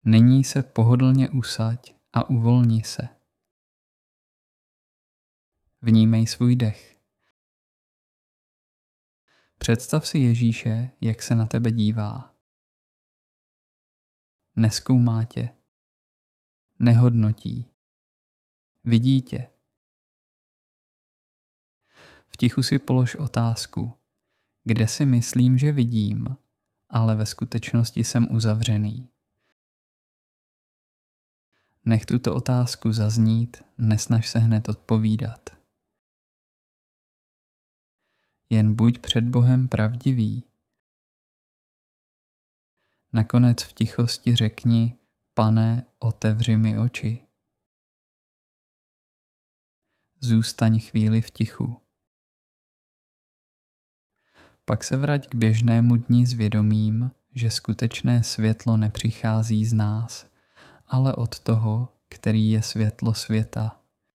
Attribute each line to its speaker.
Speaker 1: Nyní se pohodlně usaď a uvolni se. Vnímej svůj dech. Představ si Ježíše, jak se na tebe dívá. Nezkoumá tě. Nehodnotí. Vidí tě. V tichu si polož otázku, kde si myslím, že vidím, ale ve skutečnosti jsem uzavřený. Nech tuto otázku zaznít, nesnaž se hned odpovídat. Jen buď před Bohem pravdivý. Nakonec v tichosti řekni: Pane, otevři mi oči. Zůstaň chvíli v tichu. Pak se vrať k běžnému dni s vědomím, že skutečné světlo nepřichází z nás, ale od toho, který je světlo světa.